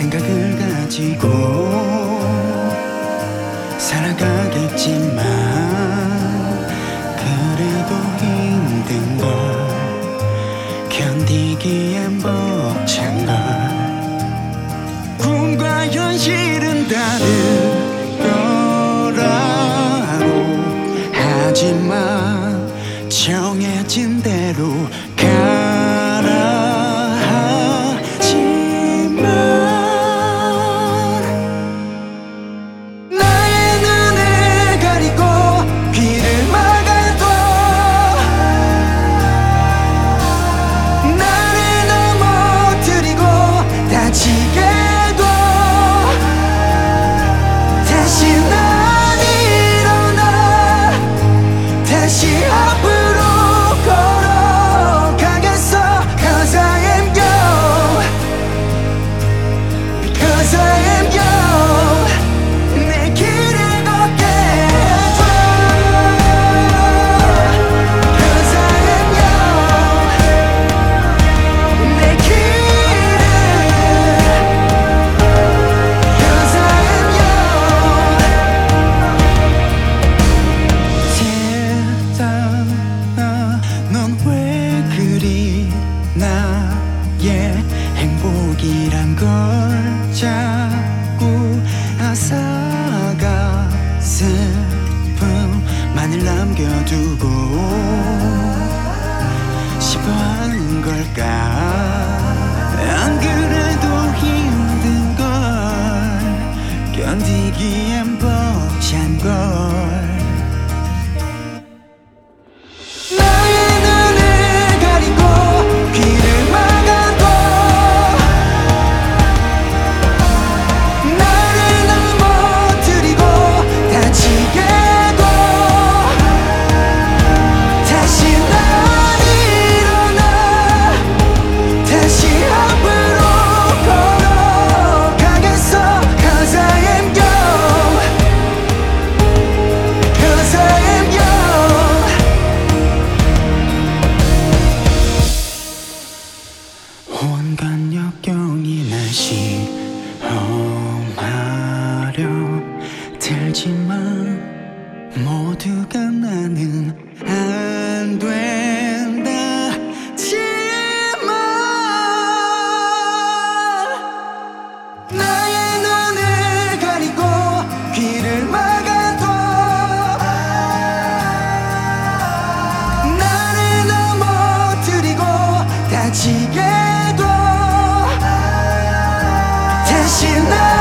생각을 가지고 살아가겠지만 그래도 힘든 걸 견디기엔 벅찬 걸 꿈과 현실은 다르더라고 하지만 정해진 대로 가라 나의 행복이란 걸 자꾸 앗아가 슬픔만을 남겨두고 싶어하는 걸까 안 그래도 힘든 걸 견디기엔 벅찬 걸 온갖 역경이 날 시험하려 들지만 모두가 나는 안 된다 지만 나의 눈을 가리고 귀를 막아도 나를 넘어뜨리고 다치게 다시 나